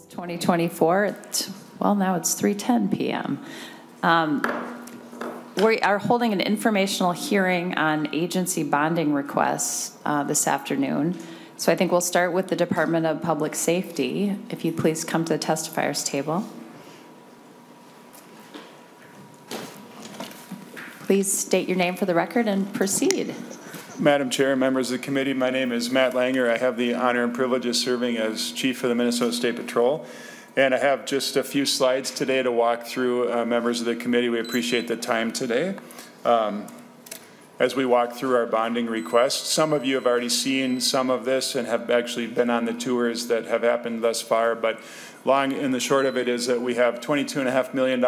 2024. Well, now it's 3:10 p.m. We are holding an informational hearing on agency bonding requests this afternoon. So I think we'll start with the Department of Public Safety. If you'd please come to the testifiers table. Please state your name for the record and proceed. Madam Chair, members of the committee, my name is Matt Langer. I have the honor and privilege of serving as Chief of the Minnesota State Patrol. And I have just a few slides today to walk through. Members of the committee, we appreciate the time today. As we walk through our bonding requests, some of you have already seen some of this and have actually been on the tours that have happened thus far, but long and the short of it is that we have $22.5 million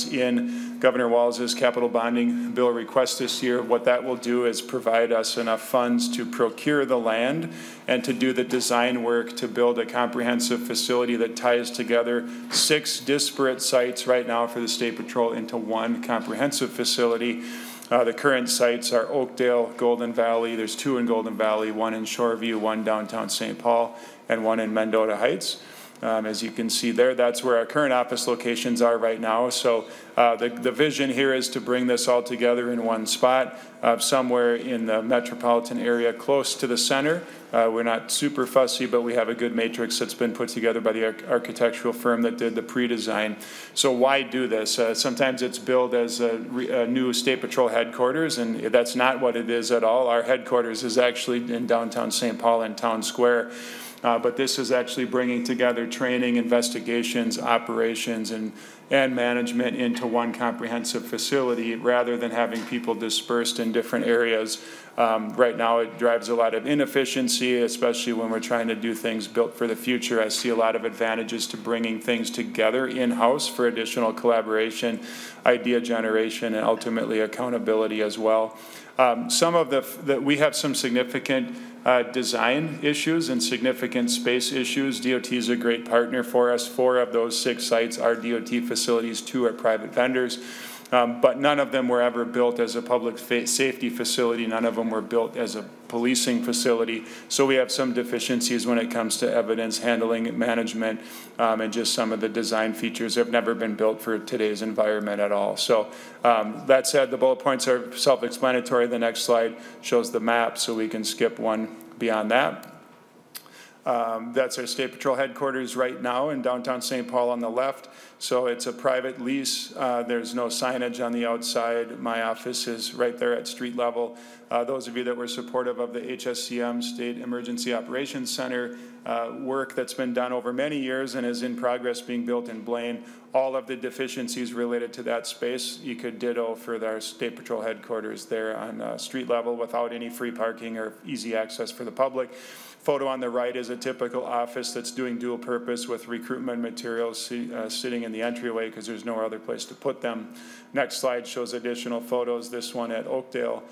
in Governor Walz's capital bonding bill request this year. What that will do is provide us enough funds to procure the land and to do the design work to build a comprehensive facility that ties together 6 disparate sites right now for the State Patrol into one comprehensive facility. The current sites are Oakdale, Golden Valley. There's 2 in Golden Valley, 1 in Shoreview, 1 downtown St. Paul, and 1 in Mendota Heights. As you can see there, that's where our current office locations are right now. So the vision here is to bring this all together in one spot, somewhere in the metropolitan area close to the center. We're not super fussy, but we have a good matrix that's been put together by the architectural firm that did the pre-design. So why do this? Sometimes it's billed as a new State Patrol headquarters, and that's not what it is at all. Our headquarters is actually in downtown St. Paul in Town Square. But this is actually bringing together training, investigations, operations, and management into one comprehensive facility rather than having people dispersed in different areas. Right now it drives a lot of inefficiency, especially when we're trying to do things built for the future. I see a lot of advantages to bringing things together in-house for additional collaboration, idea generation, and ultimately accountability as well. Some of we have some significant design issues and significant space issues. DOT is a great partner for us. 4 of those 6 sites are DOT facilities, 2 are private vendors. But none of them were ever built as a public safety facility. None of them were built as a policing facility. So we have some deficiencies when it comes to evidence handling, management, and just some of the design features have never been built for today's environment at all. So that said, the bullet points are self-explanatory. The next slide shows the map, so we can skip one beyond that. That's our State Patrol headquarters right now in downtown St. Paul on the left. So it's a private lease. There's no signage on the outside. My office is right there at street level. Those of you that were supportive of the HSCM State Emergency Operations Center work that's been done over many years and is in progress being built in Blaine, all of the deficiencies related to that space, you could ditto for our State Patrol headquarters there on street level without any free parking or easy access for the public. Photo on the right is a typical office that's doing dual purpose with recruitment materials sitting in the entryway because there's no other place to put them. Next slide shows additional photos, this one at Oakdale.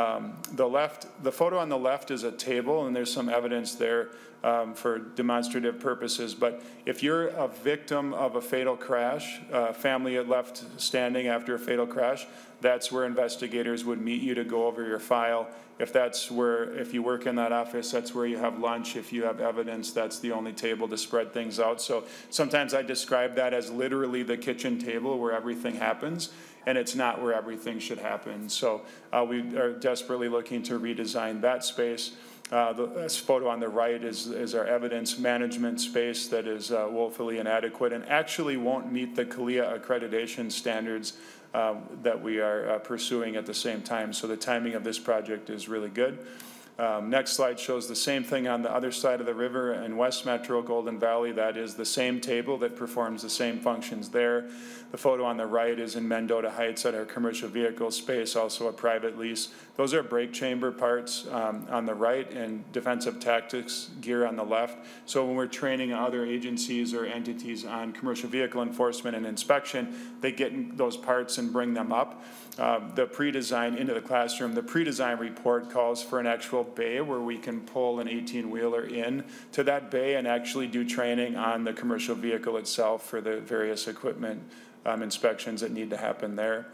The photo on the left is a table, and there's some evidence there for demonstrative purposes. But if you're a victim of a fatal crash, family left standing after a fatal crash, that's where investigators would meet you to go over your file. If you work in that office, that's where you have lunch. If you have evidence, that's the only table to spread things out. So sometimes I describe that as literally the kitchen table where everything happens, and it's not where everything should happen. So we are desperately looking to redesign that space. This photo on the right is our evidence management space that is woefully inadequate and actually won't meet the CALEA accreditation standards that we are pursuing at the same time. So the timing of this project is really good. Next slide shows the same thing on the other side of the river in West Metro, Golden Valley. That is the same table that performs the same functions there. The photo on the right is in Mendota Heights at our commercial vehicle space, also a private lease. Those are brake chamber parts on the right and defensive tactics gear on the left. So when we're training other agencies or entities on commercial vehicle enforcement and inspection, they get those parts and bring them up. The pre-design into the classroom, the pre-design report calls for an actual bay where we can pull an 18-wheeler in to that bay and actually do training on the commercial vehicle itself for the various equipment inspections that need to happen there.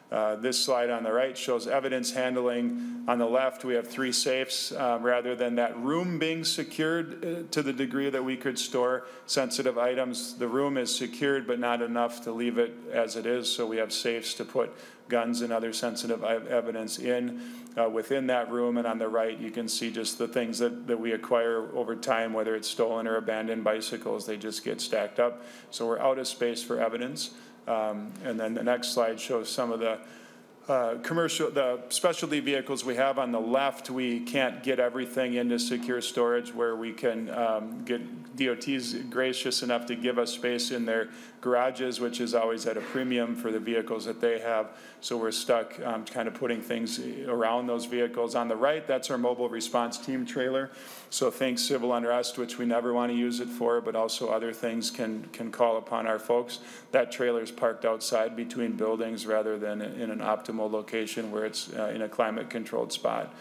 This slide on the right shows evidence handling. On the left, we have 3 safes. Rather than that room being secured to the degree that we could store sensitive items, the room is secured but not enough to leave it as it is. So we have safes to put guns and other sensitive evidence in within that room. And on the right, you can see just the things that we acquire over time, whether it's stolen or abandoned bicycles, they just get stacked up. So we're out of space for evidence. And then the next slide shows some of the the specialty vehicles we have. On the left, we can't get everything into secure storage where we can get DOT's gracious enough to give us space in their garages, which is always at a premium for the vehicles that they have. So we're stuck kind of putting things around those vehicles. On the right, that's our mobile response team trailer. So think civil unrest, which we never want to use it for, but also other things can call upon our folks. That trailer is parked outside between buildings rather than in an optimal location where it's in a climate-controlled spot.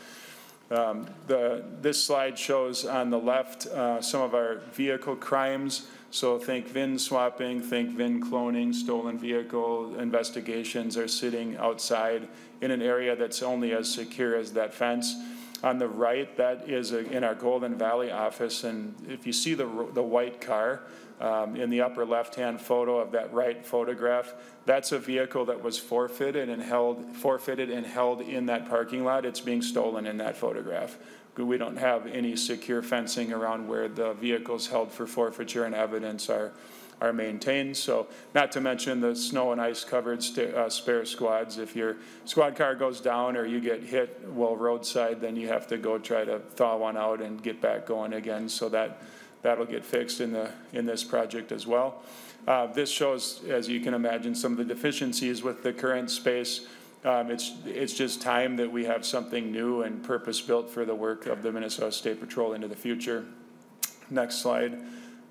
This slide shows on the left some of our vehicle crimes. So think VIN swapping, think VIN cloning, stolen vehicle investigations are sitting outside in an area that's only as secure as that fence. On the right, that is in our Golden Valley office, and if you see the white car in the upper left-hand photo of that right photograph, that's a vehicle that was forfeited and held in that parking lot. It's being stolen in that photograph. We don't have any secure fencing around where the vehicles held for forfeiture and evidence are maintained. So not to mention the snow and ice covered spare squads. If your squad car goes down or you get hit while roadside, then you have to go try to thaw one out and get back going again. So that'll get fixed in this project as well. This shows, as you can imagine, some of the deficiencies with the current space. It's just time that we have something new and purpose-built for the work of the Minnesota State Patrol into the future. Next slide.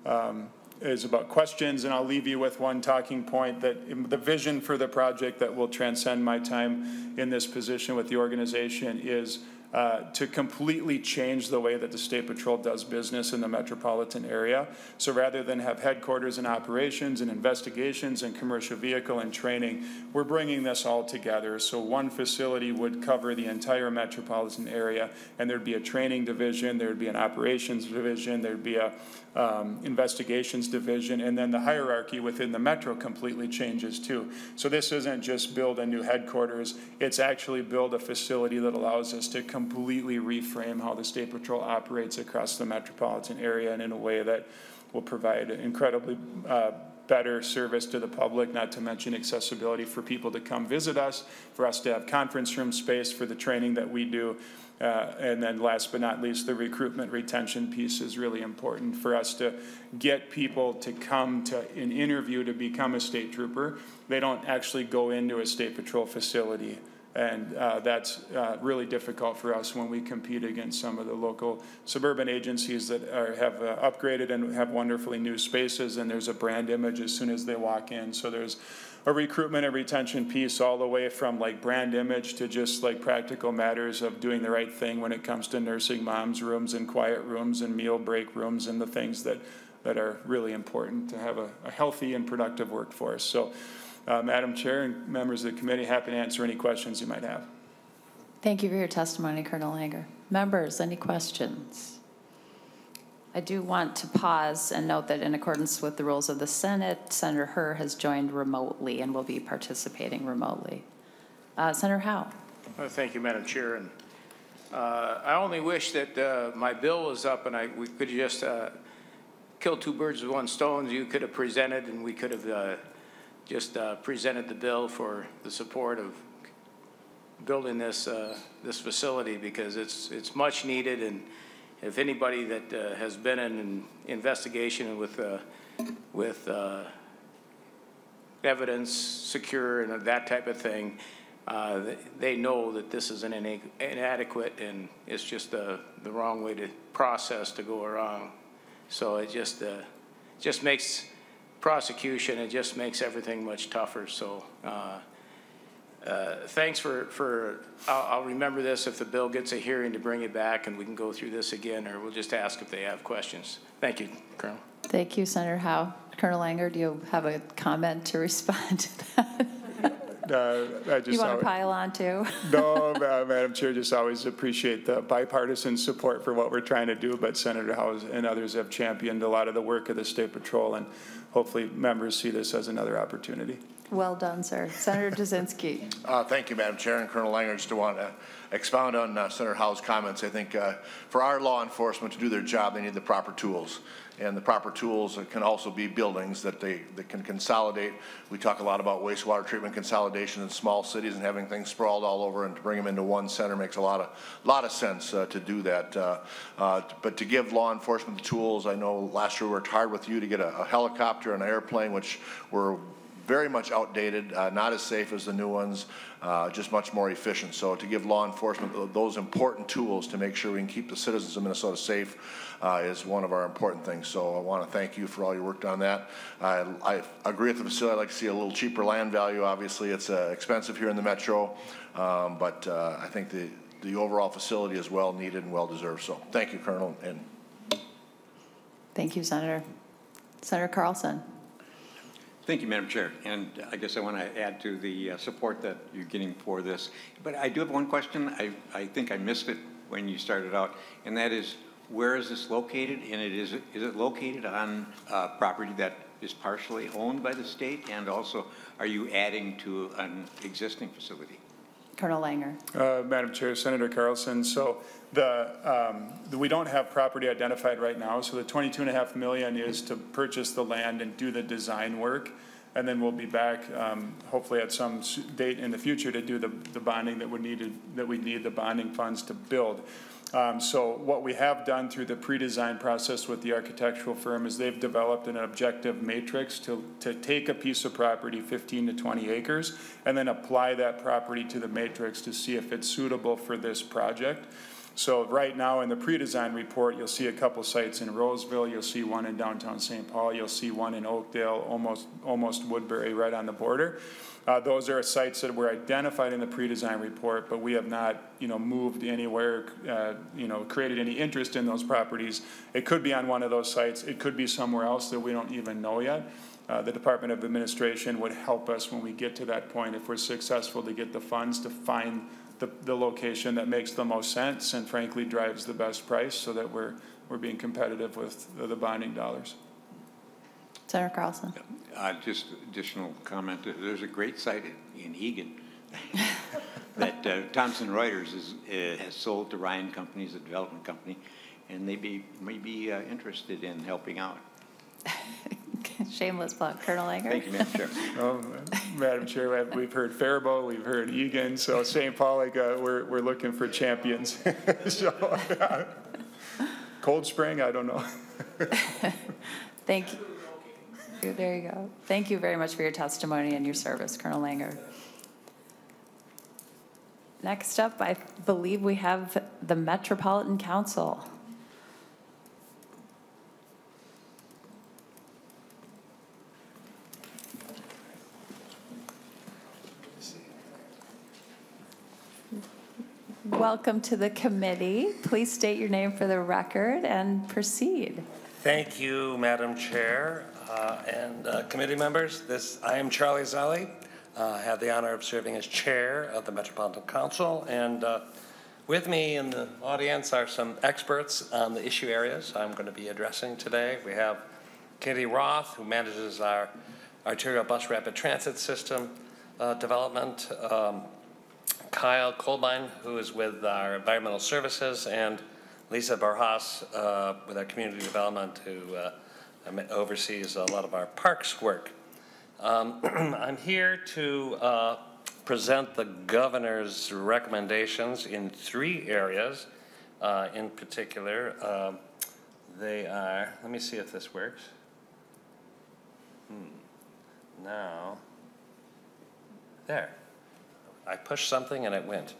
Is about questions, and I'll leave you with one talking point that the vision for the project that will transcend my time in this position with the organization is to completely change the way that the State Patrol does business in the metropolitan area. So rather than have headquarters and operations and investigations and commercial vehicle and training, we're bringing this all together. So one facility would cover the entire metropolitan area, and there'd be a training division, there'd be an operations division, there'd be a investigations division, and then the hierarchy within the metro completely changes too. So this isn't just build a new headquarters, it's actually build a facility that allows us to completely reframe how the State Patrol operates across the metropolitan area and in a way that will provide incredibly better service to the public, not to mention accessibility for people to come visit us, for us to have conference room space for the training that we do. And then last but not least, the recruitment retention piece is really important for us to get people to come to an interview to become a state trooper. They don't actually go into a State Patrol facility. And that's really difficult for us when we compete against some of the local suburban agencies that have upgraded and have wonderfully new spaces, and there's a brand image as soon as they walk in. So there's a recruitment and retention piece all the way from like brand image to just like practical matters of doing the right thing when it comes to nursing moms rooms and quiet rooms and meal break rooms and the things that are really important to have a healthy and productive workforce. So Madam Chair and members of the committee, happy to answer any questions you might have. Thank you for your testimony, Colonel Langer. Members, any questions? I do want to pause and note that in accordance with the rules of the Senate, Senator Herr has joined remotely and will be participating remotely. Senator Howe. Well, thank you, Madam Chair. And I only wish that my bill was up and we could just kill two birds with one stone. You could have presented and we could have just presented the bill for the support of building this facility, because it's much needed. And if anybody that has been in an investigation with evidence secure and that type of thing, they know that this is inadequate and it's just the wrong way to process to go around. So it just makes prosecution, it just makes everything much tougher. So thanks for I'll remember this if the bill gets a hearing to bring it back and we can go through this again, or we'll just ask if they have questions. Thank you, Colonel. Thank you, Senator Howe. Colonel Langer, do you have a comment to respond to that? I just You want always- to pile on too? No, Madam Chair, just always appreciate the bipartisan support for what we're trying to do, but Senator Howes and others have championed a lot of the work of the State Patrol, and hopefully members see this as another opportunity. Well done, sir. Senator Jasinski. Thank you, Madam Chair, and Colonel Langer. Just want to expound on Senator Howe's comments. I think for our law enforcement to do their job, they need the proper tools. And the proper tools can also be buildings that they can consolidate. We talk a lot about wastewater treatment consolidation in small cities and having things sprawled all over, and to bring them into one center makes a lot of sense to do that. But to give law enforcement the tools, I know last year we worked hard with you to get a helicopter and an airplane, which were very much outdated, not as safe as the new ones, just much more efficient. So to give law enforcement those important tools to make sure we can keep the citizens of Minnesota safe is one of our important things. So I want to thank you for all your work on that. I agree with the facility. I'd like to see a little cheaper land value. Obviously, it's expensive here in the metro, but I think the overall facility is well needed and well deserved. So thank you, Colonel. And Thank you, Senator. Senator Carlson. Thank you, Madam Chair. And I guess I want to add to the support that you're getting for this. But I do have one question. I think I missed it when you started out, and that is, where is this located? And is it located on property that is partially owned by the state? And also, are you adding to an existing facility? Colonel Langer. Madam Chair, Senator Carlson, so we don't have property identified right now, so the $22.5 million is to purchase the land and do the design work, and then we'll be back hopefully at some date in the future to do the bonding that we need the bonding funds to build. So what we have done through the pre-design process with the architectural firm is they've developed an objective matrix to take a piece of property, 15 to 20 acres, and then apply that property to the matrix to see if it's suitable for this project. So right now in the pre-design report, you'll see a couple sites in Roseville, you'll see one in downtown St. Paul, you'll see one in Oakdale, almost Woodbury, right on the border. Those are sites that were identified in the pre-design report, but we have not, moved anywhere, created any interest in those properties. It could be on one of those sites. It could be somewhere else that we don't even know yet. The Department of Administration would help us when we get to that point if we're successful to get the funds to find the location that makes the most sense and frankly drives the best price so that we're being competitive with the bonding dollars. Senator Carlson. Just additional comment. There's a great site in Eagan that Thomson Reuters has sold to Ryan Companies, a development company, and they may be interested in helping out. Shameless plug. Colonel Langer. Thank you, Madam Chair. Madam Chair, we've heard Faribault, we've heard Eagan, so St. Paul, we're looking for champions. So, Cold Spring, I don't know. Thank you. There you go. Thank you very much for your testimony and your service, Colonel Langer. Next up, I believe we have the Metropolitan Council. Welcome to the committee. Please state your name for the record and proceed. Thank you, Madam Chair and committee members. I am Charlie Zali. I have the honor of serving as chair of the Metropolitan Council, and with me in the audience are some experts on the issue areas I'm going to be addressing today. We have Katie Roth, who manages our arterial bus rapid transit system development, Kyle Colbine, who is with our environmental services, and Lisa Barjas with our community development, who oversees a lot of our parks work. I'm here to present the governor's recommendations in 3 areas. In particular, they are, let me see if this works. Now, there. I pushed something and it went.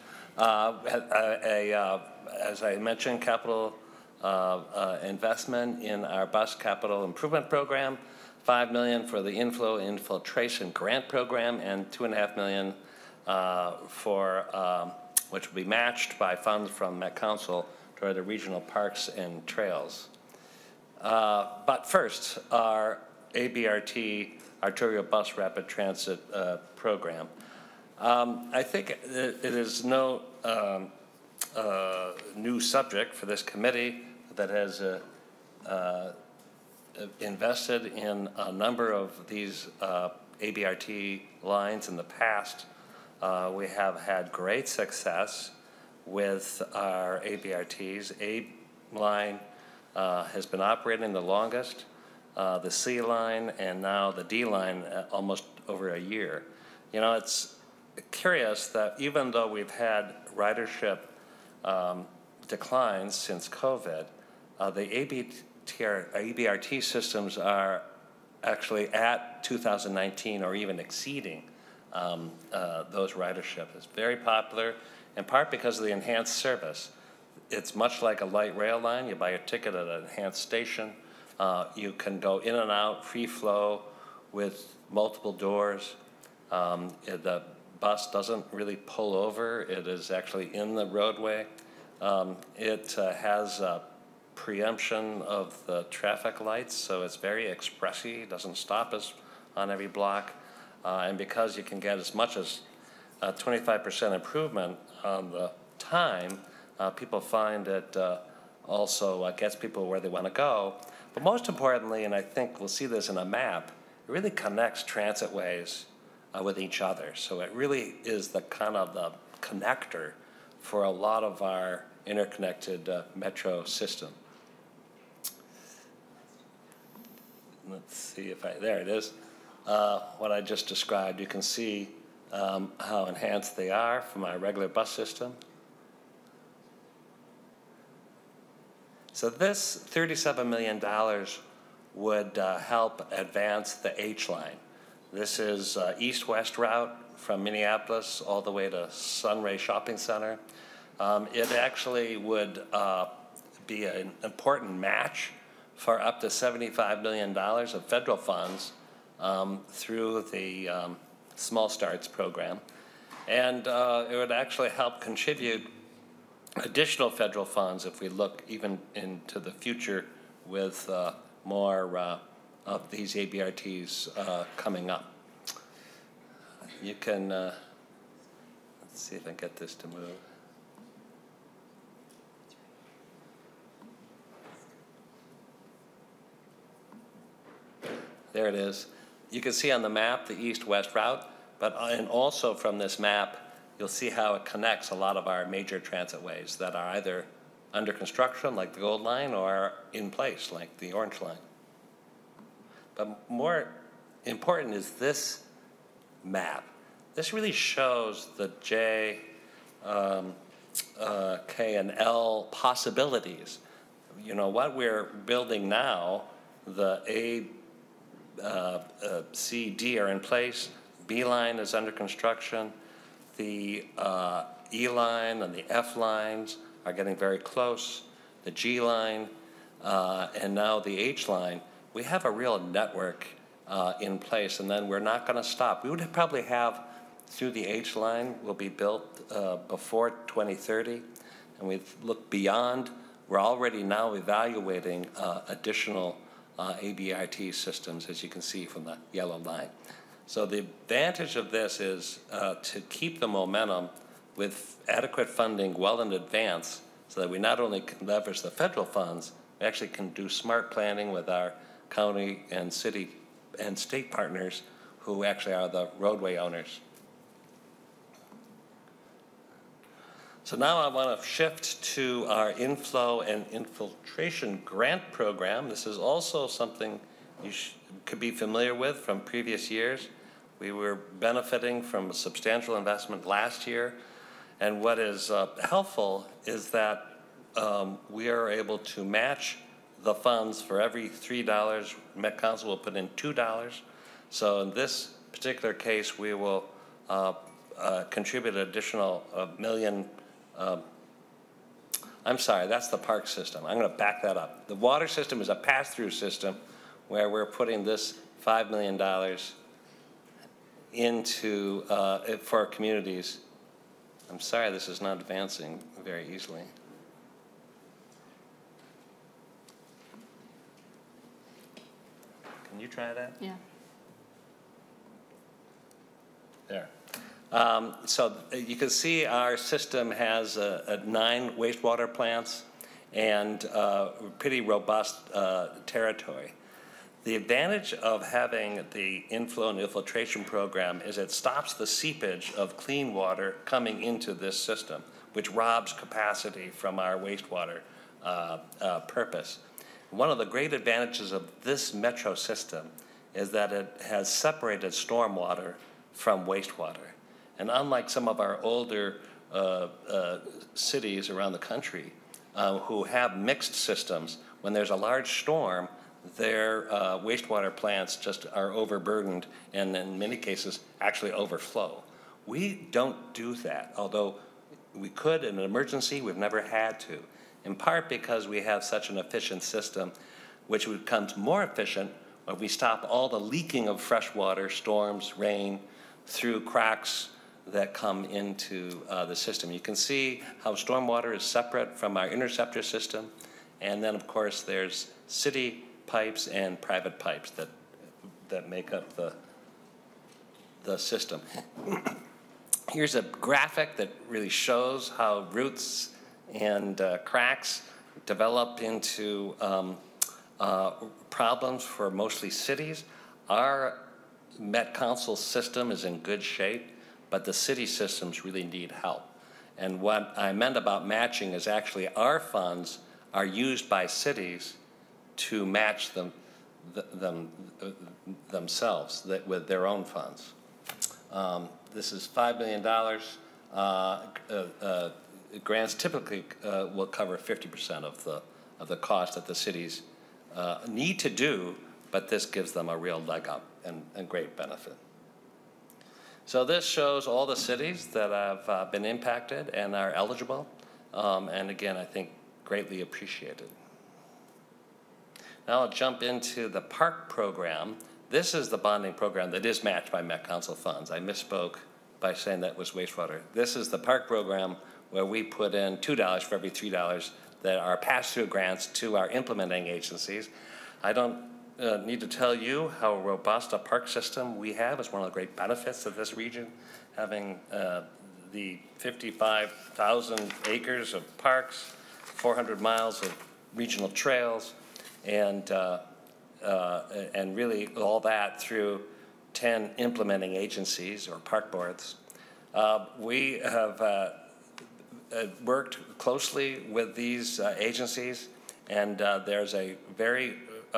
As I mentioned, capital investment in our bus capital improvement program, $5 million for the inflow infiltration grant program, and $2.5 million which will be matched by funds from Met Council toward the regional parks and trails. But first, our ABRT, Arterial Bus Rapid Transit program. I think it is no new subject for this committee that has invested in a number of these ABRT lines in the past. We have had great success with our ABRTs. A line has been operating the longest, the C line, and now the D line almost over a year. You know, it's curious that even though we've had ridership declines since COVID, the ABRT systems are actually at 2019 or even exceeding those ridership. It's very popular, in part because of the enhanced service. It's much like a light rail line. You buy a ticket at an enhanced station. You can go in and out, free flow, with multiple doors. The bus doesn't really pull over. It is actually in the roadway. It has preemption of the traffic lights, so it's very expressy. It doesn't stop us on every block. And because you can get as much as 25% improvement on the time, people find it also gets people where they want to go. But most importantly, and I think we'll see this in a map, it really connects transitways with each other. So it really is the kind of the connector for a lot of our interconnected metro system. Let's see if there it is. What I just described, you can see how enhanced they are from our regular bus system. So this $37 million would help advance the H line. This is east-west route from Minneapolis all the way to Sunray Shopping Center. It actually would be an important match for up to $75 million of federal funds through the Small Starts program. And it would actually help contribute additional federal funds if we look even into the future with more of these ABRTs coming up. You can, let's see if I can get this to move. There it is. You can see on the map the east-west route, but and also from this map, you'll see how it connects a lot of our major transitways that are either under construction, like the Gold Line, or in place, like the Orange Line. But more important is this map. This really shows the J, K, and L possibilities. You know, what we're building now, the A, C, D are in place. B line is under construction. The E line and the F lines are getting very close. The G line and now the H line. We have a real network in place, and then we're not going to stop. We would probably have through the H line will be built before 2030, and we look beyond. We're already now evaluating additional ABRT systems, as you can see from the yellow line. So the advantage of this is to keep the momentum with adequate funding well in advance, so that we not only can leverage the federal funds, we actually can do smart planning with our county and city and state partners who actually are the roadway owners. So now I want to shift to our inflow and infiltration grant program. This is also something you could be familiar with from previous years. We were benefiting from a substantial investment last year. And what is helpful is that we are able to match the funds. For every $3, Met Council will put in $2. So in this particular case, we will contribute an additional $1 million. I'm sorry, that's the park system. I'm going to back that up. The water system is a pass-through system where we're putting this $5 million into for communities. I'm sorry, this is not advancing very easily. Can you try that? Yeah. There. So you can see our system has 9 wastewater plants and pretty robust territory. The advantage of having the inflow and infiltration program is it stops the seepage of clean water coming into this system, which robs capacity from our wastewater purpose. One of the great advantages of this metro system is that it has separated stormwater from wastewater. And unlike some of our older cities around the country who have mixed systems, when there's a large storm, their wastewater plants just are overburdened and in many cases actually overflow. We don't do that, although we could in an emergency. We've never had to, in part because we have such an efficient system, which becomes more efficient when we stop all the leaking of fresh water, storms, rain, through cracks that come into the system. You can see how stormwater is separate from our interceptor system, and then of course there's city pipes and private pipes that make up the system. Here's a graphic that really shows how roots and cracks develop into problems for mostly cities. Our Met Council system is in good shape, but the city systems really need help. And what I meant about matching is actually our funds are used by cities to match themselves with their own funds. This is $5 million. Grants typically will cover 50% of the cost that the cities need to do, but this gives them a real leg up and great benefit. So this shows all the cities that have been impacted and are eligible, and again, I think greatly appreciated. Now I'll jump into the park program. This is the bonding program that is matched by Met Council funds. I misspoke by saying that was wastewater. This is the park program where we put in $2 for every $3 that are pass-through grants to our implementing agencies. I don't need to tell you how robust a park system we have. It's one of the great benefits of this region, having the 55,000 acres of parks, 400 miles of regional trails, and really all that through 10 implementing agencies or park boards. We have worked closely with these agencies, and there's a very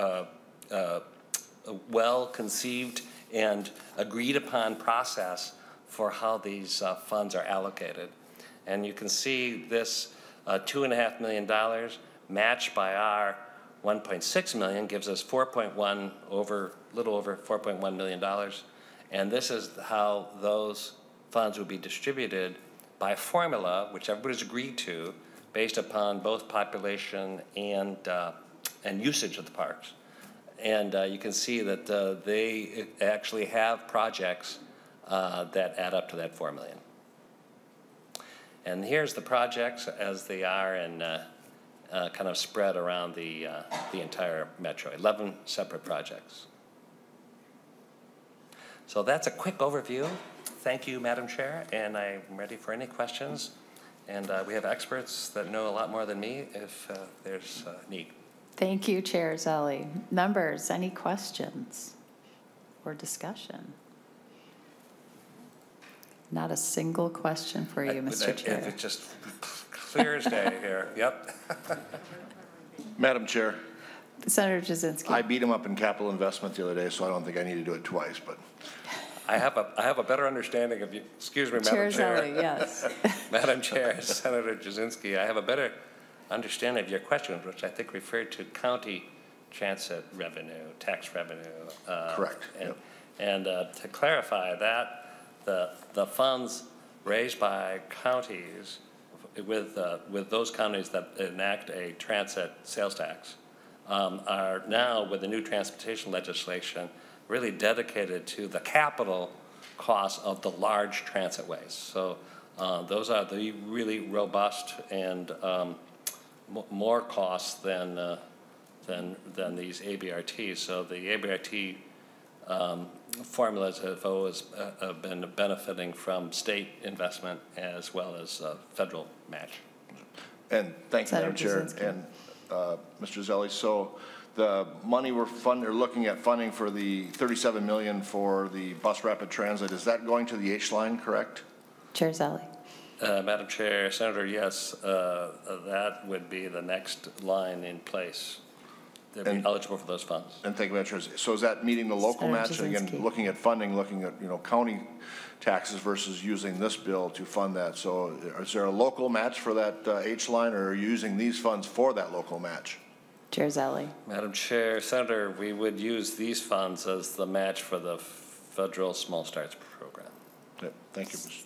well-conceived and agreed-upon process for how these funds are allocated. And you can see this $2.5 million matched by our $1.6 million gives us little over $4.1 million. And this is how those funds would be distributed by formula, which everybody's agreed to, based upon both population and usage of the parks. And you can see that they actually have projects that add up to that $4 million. And here's the projects as they are and kind of spread around the entire metro, 11 separate projects. So that's a quick overview. Thank you, Madam Chair, and I'm ready for any questions. And we have experts that know a lot more than me if there's need. Thank you, Chair Zelle. Members, any questions or discussion? Not a single question for you, Mr. Chair. It's just clear as day here. Yep. Madam Chair. Senator Jasinski. I beat him up in capital investment the other day, so I don't think I need to do it twice, but. I have a better understanding of you. Excuse me, Madam Chair Chair. Zelle, yes. Madam Chair, Senator Jasinski, I have a better understanding of your questions, which I think referred to county transit revenue, tax revenue. Correct. And to clarify that, the funds raised by counties with those counties that enact a transit sales tax are now, with the new transportation legislation, really dedicated to the capital costs of the large transit ways. So those are the really robust and more costs than these ABRTs. So the ABRT formulas have always been benefiting from state investment as well as federal match. And thank you, Senator Madam Chair. Brzezinski. And Mr. Zelli, so the money we're looking at funding for the $37 million for the bus rapid transit, is that going to the H line, correct? Chair Zelli. Madam Chair, Senator, yes, that would be the next line in place. They'd be eligible for those funds. And thank you, Madam Chair. So is that meeting the local Senator match? And again, Brzezinski. looking at funding, looking at, county taxes versus using this bill to fund that. So is there a local match for that H line, or are you using these funds for that local match? Chair Zelli. Madam Chair, Senator, we would use these funds as the match for the federal Small Starts program. Okay, thank you, Mr.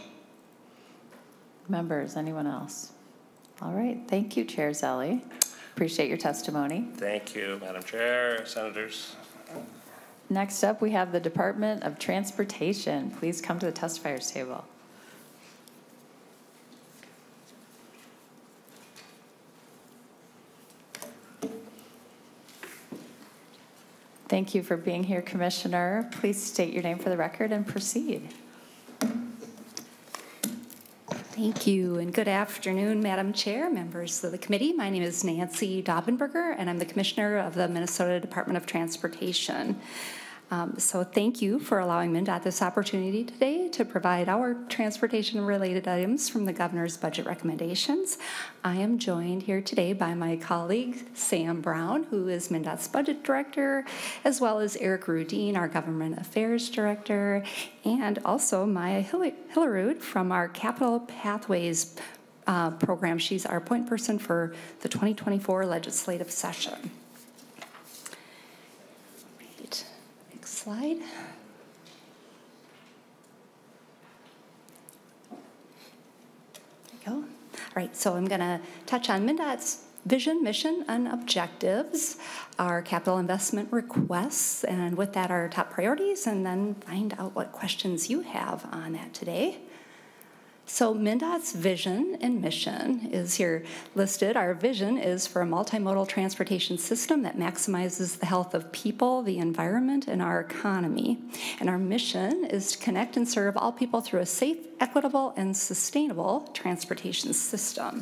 Members, anyone else? All right, thank you, Chair Zelli. Appreciate your testimony. Thank you, Madam Chair, Senators. Next up, we have the Department of Transportation. Please come to the testifiers table. Thank you for being here, Commissioner. Please state your name for the record and proceed. Thank you, and good afternoon, Madam Chair, members of the committee. My name is Nancy Daubenberger, and I'm the Commissioner of the Minnesota Department of Transportation. So thank you for allowing MnDOT this opportunity today to provide our transportation-related items from the governor's budget recommendations. I am joined here today by my colleague, Sam Brown, who is MnDOT's budget director, as well as Eric Rudin, our government affairs director, and also Maya Hillerud from our Capital Pathways program. She's our point person for the 2024 legislative session. Slide. There you go. All right, so I'm going to touch on MnDOT's vision, mission, and objectives, our capital investment requests, and with that, our top priorities, and then find out what questions you have on that today. So MnDOT's vision and mission is here listed. Our vision is for a multimodal transportation system that maximizes the health of people, the environment, and our economy. And our mission is to connect and serve all people through a safe, equitable, and sustainable transportation system.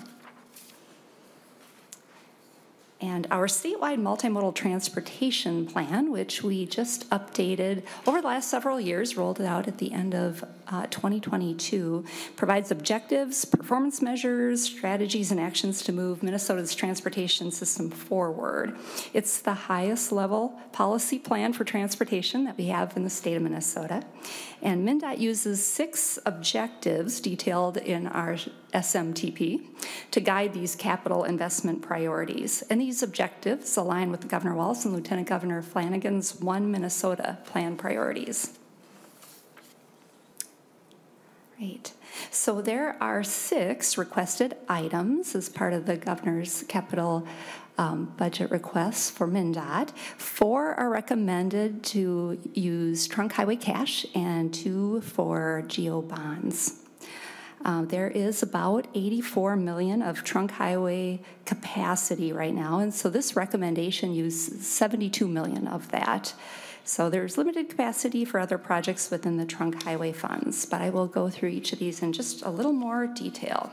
And our statewide multimodal transportation plan, which we just updated over the last several years, rolled it out at the end of 2022, provides objectives, performance measures, strategies, and actions to move Minnesota's transportation system forward. It's the highest level policy plan for transportation that we have in the state of Minnesota. And MnDOT uses 6 objectives detailed in our SMTP to guide these capital investment priorities. And these objectives align with Governor Walz and Lieutenant Governor Flanagan's One Minnesota plan priorities. Right. So there are 6 requested items as part of the governor's capital budget requests for MnDOT. 4 are recommended to use trunk highway cash and 2 for GO bonds. There is about 84 million of trunk highway capacity right now, and so this recommendation uses 72 million of that. So there's limited capacity for other projects within the trunk highway funds, but I will go through each of these in just a little more detail.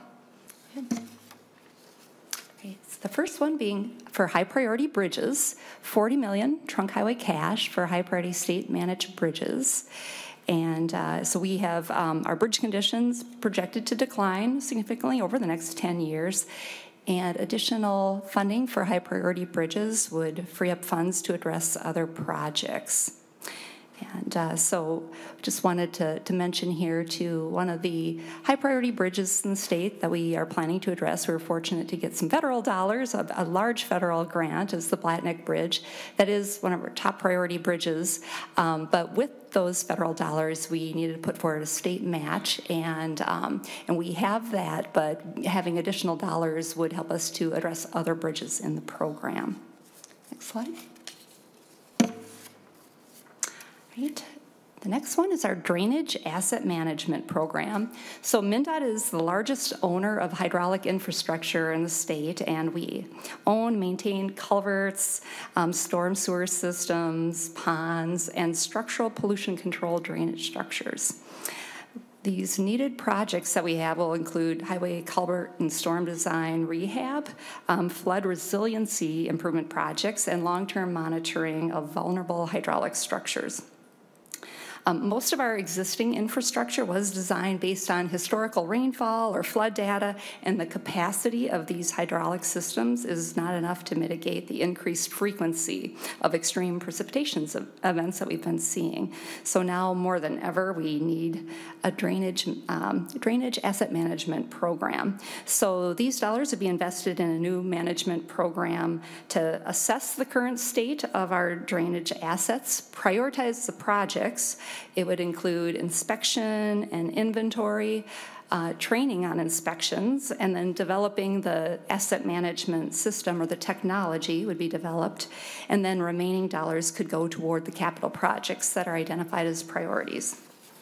Okay, so the first one being for high priority bridges, 40 million trunk highway cash for high priority state managed bridges. And so we have our bridge conditions projected to decline significantly over the next 10 years. And additional funding for high priority bridges would free up funds to address other projects. And so just wanted to mention here too, one of the high priority bridges in the state that we are planning to address, we were fortunate to get some federal dollars, a large federal grant is the Blatnick Bridge. That is one of our top priority bridges, but with those federal dollars, we needed to put forward a state match, and we have that, but having additional dollars would help us to address other bridges in the program. Next slide. Right. The next one is our Drainage Asset Management Program. So MnDOT is the largest owner of hydraulic infrastructure in the state, and we own, maintain culverts, storm sewer systems, ponds, and structural pollution control drainage structures. These needed projects that we have will include highway culvert and storm design rehab, flood resiliency improvement projects, and long-term monitoring of vulnerable hydraulic structures. Most of our existing infrastructure was designed based on historical rainfall or flood data, and the capacity of these hydraulic systems is not enough to mitigate the increased frequency of extreme precipitation events that we've been seeing. So now more than ever, we need a drainage asset management program. So these dollars would be invested in a new management program to assess the current state of our drainage assets, prioritize the projects. It would include inspection and inventory, training on inspections, and then developing the asset management system, or the technology would be developed, and then remaining dollars could go toward the capital projects that are identified as priorities.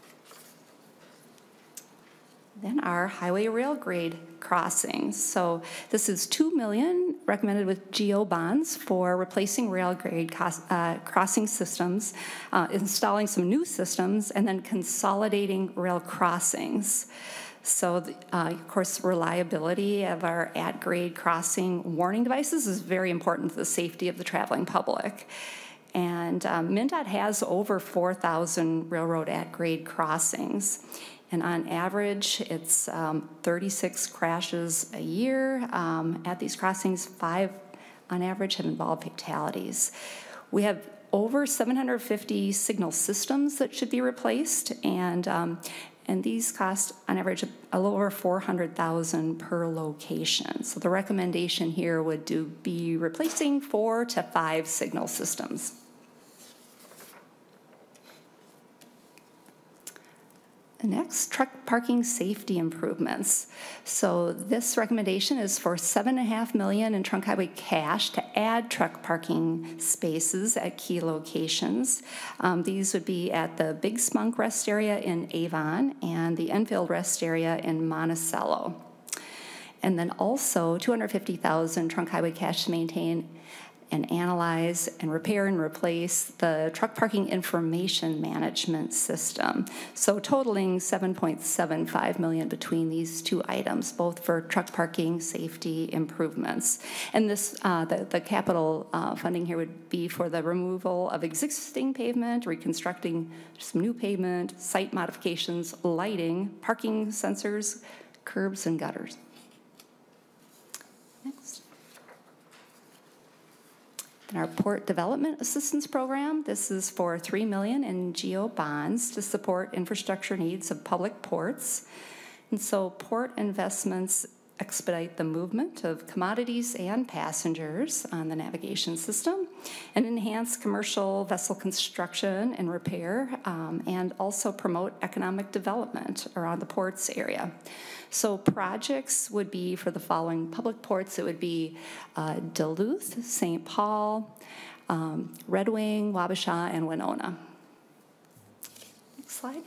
Then our highway rail grade crossings. So this is $2 million recommended with GO bonds for replacing rail grade crossing systems, installing some new systems, and then consolidating rail crossings. So, of course, reliability of our at-grade crossing warning devices is very important to the safety of the traveling public. And MnDOT has over 4,000 railroad at-grade crossings. And on average, it's 36 crashes a year. At these crossings, 5 on average have involved fatalities. We have over 750 signal systems that should be replaced, and these cost on average a little over $400,000 per location. So the recommendation here would be replacing 4 to 5 signal systems. Next, truck parking safety improvements. So this recommendation is for $7.5 million in trunk highway cash to add truck parking spaces at key locations. These would be at the Big Spunk Rest Area in Avon and the Enfield Rest Area in Monticello. And then also $250,000 trunk highway cash to maintain and analyze and repair and replace the truck parking information management system. So totaling $7.75 million between these two items, both for truck parking safety improvements. And this, the capital funding here would be for the removal of existing pavement, reconstructing some new pavement, site modifications, lighting, parking sensors, curbs, and gutters. Next. In our Port Development Assistance Program, this is for $3 million in GO bonds to support infrastructure needs of public ports. And so port investments expedite the movement of commodities and passengers on the navigation system and enhance commercial vessel construction and repair, and also promote economic development around the ports area. So projects would be for the following public ports. It would be Duluth, St. Paul, Red Wing, Wabasha, and Winona. Next slide.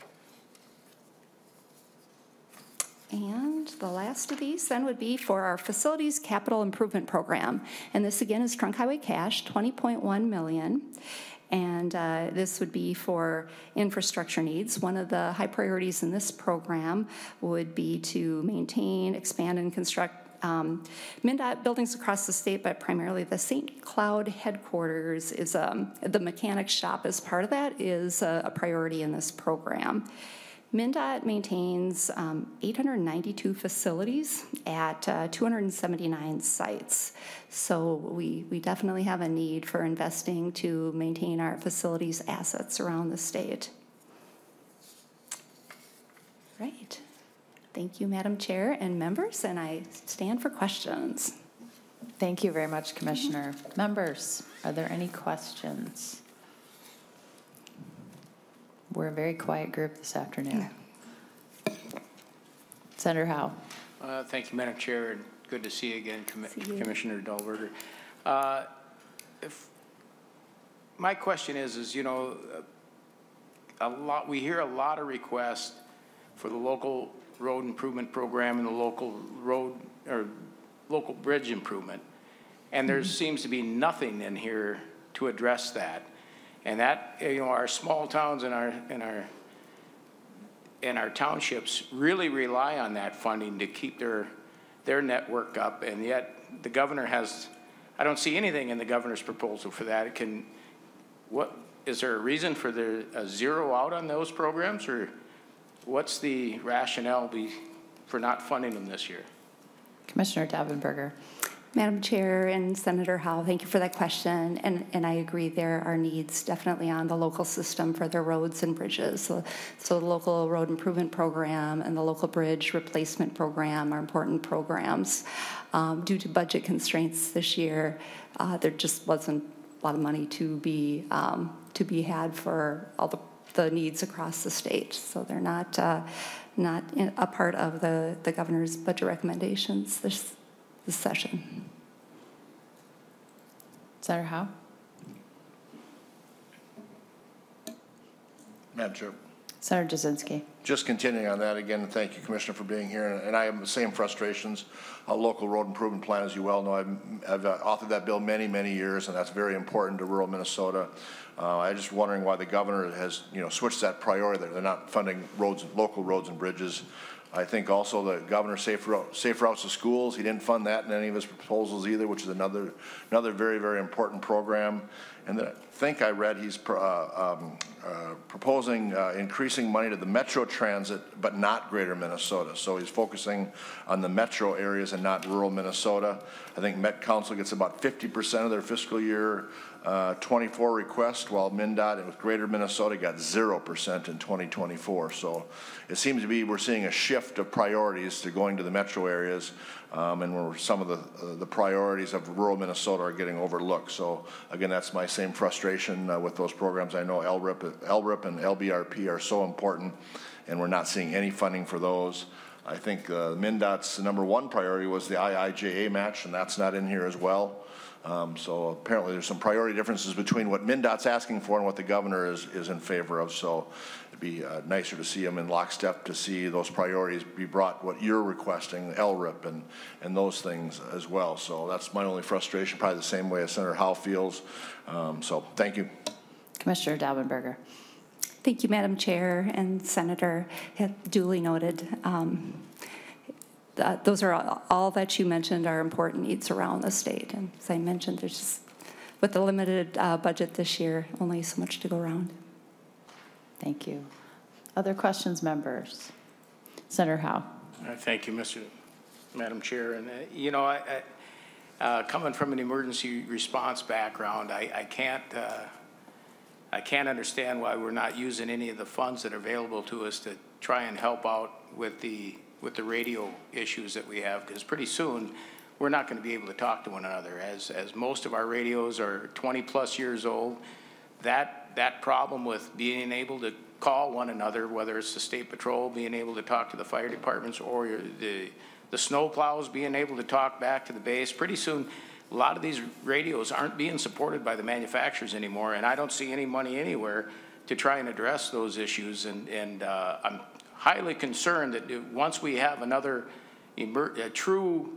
And the last of these then would be for our Facilities Capital Improvement Program. And this again is trunk highway cash, $20.1 million. And this would be for infrastructure needs. One of the high priorities in this program would be to maintain, expand, and construct MnDOT buildings across the state, but primarily the St. Cloud headquarters is the mechanic shop as part of that is a priority in this program. MnDOT maintains 892 facilities at 279 sites. So we definitely have a need for investing to maintain our facilities assets around the state. Right. Thank you, Madam Chair and members, and I stand for questions. Thank you very much, Commissioner. Members, are there any questions? We're a very quiet group this afternoon. Senator Howe. Thank you, Madam Chair, and good to see you again, Commissioner Dahlberger. My question is, you know, we hear a lot of requests for the local road improvement program and the local road or local bridge improvement. And there seems to be nothing in here to address that. And that, you know, our small towns and our townships really rely on that funding to keep their network up. And yet the governor has, I don't see anything in the governor's proposal for that. Is there a reason for a zero out on those programs, or what's the rationale for not funding them this year? Commissioner Daubenberger. Madam Chair and Senator Howe, thank you for that question. And I agree, there are needs definitely on the local system for their roads and bridges. So the local road improvement program and the local bridge replacement program are important programs. Due to budget constraints this year, there just wasn't a lot of money to be had for all the needs across the state. So they're not a part of the governor's budget recommendations this session. Senator Howe? Madam Chair. Senator Jasinski. Just continuing on that again, thank you, Commissioner, for being here. And I have the same frustrations. A local road improvement plan, as you well know, I've authored that bill many, many years, and that's very important to rural Minnesota. I'm just wondering why the governor has, switched that priority. They're not funding local roads and bridges. I think also the governor safe routes to schools. He didn't fund that in any of his proposals either, which is another very, very important program. And then I think I read he's proposing increasing money to the Metro Transit, but not Greater Minnesota. So he's focusing on the metro areas and not rural Minnesota. I think Met Council gets about 50% of their fiscal year 24 request, while MnDOT with Greater Minnesota got 0% in 2024. So it seems to be we're seeing a shift of priorities to going to the metro areas, and where some of the priorities of rural Minnesota are getting overlooked. So again, that's my same frustration with those programs. I know LRIP and LBRP are so important, and we're not seeing any funding for those. I think MnDOT's #1 priority was the IIJA match, and that's not in here as well. So apparently there's some priority differences between what MnDOT's asking for and what the governor is in favor of. So it'd be nicer to see them in lockstep, to see those priorities be brought, what you're requesting, LRIP and those things as well. So that's my only frustration, probably the same way as Senator Howe feels. So thank you. Commissioner Daubenberger. Thank you, Madam Chair and Senator. Duly noted. Those are all that you mentioned are important needs around the state. And as I mentioned, there's just, with the limited budget this year, only so much to go around. Thank you. Other questions, members? Senator Howe. Thank you, Madam Chair. And, coming from an emergency response background, I can't understand why we're not using any of the funds that are available to us to try and help out with the radio issues that we have, because pretty soon we're not going to be able to talk to one another. As most of our radios are 20+ years old, that problem with being able to call one another, whether it's the State Patrol being able to talk to the fire departments or the snow plows being able to talk back to the base, pretty soon a lot of these radios aren't being supported by the manufacturers anymore, and I don't see any money anywhere to try and address those issues. And I'm highly concerned that once we have another true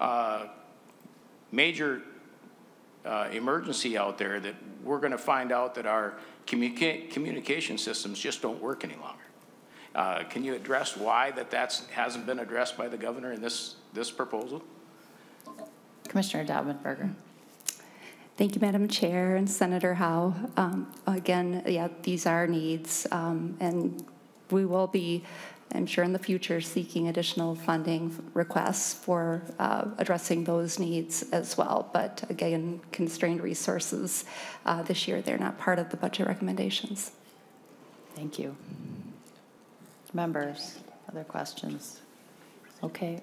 major emergency out there, that we're going to find out that our communication systems just don't work any longer. Can you address why that hasn't been addressed by the governor in this proposal? Commissioner Daubenberger. Thank you, Madam Chair and Senator Howe. Again, yeah, these are needs, and we will be, I'm sure in the future, seeking additional funding requests for addressing those needs as well. But again, constrained resources this year, they're not part of the budget recommendations. Thank you. Members, other questions? Okay.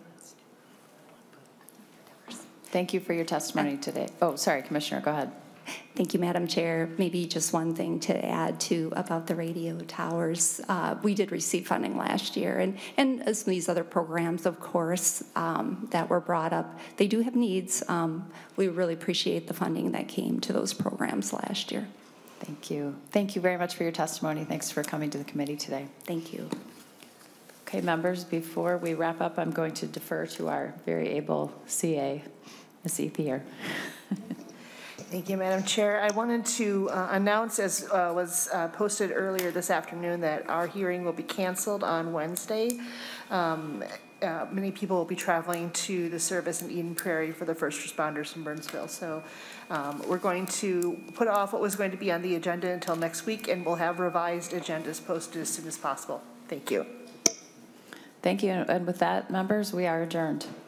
Thank you for your testimony today. Oh, sorry, Commissioner, go ahead. Thank you, Madam Chair. Maybe just one thing to add to about the radio towers. We did receive funding last year, and as these other programs, of course, that were brought up, they do have needs. We really appreciate the funding that came to those programs last year. Thank you. Thank you very much for your testimony. Thanks for coming to the committee today. Thank you. Okay, members, before we wrap up, I'm going to defer to our very able CA, Ms. Ethier. Thank you, Madam Chair. I wanted to announce, as was posted earlier this afternoon, that our hearing will be canceled on Wednesday. Many people will be traveling to the service in Eden Prairie for the first responders from Burnsville. So we're going to put off what was going to be on the agenda until next week, and we'll have revised agendas posted as soon as possible. Thank you. Thank you. And with that, members, we are adjourned.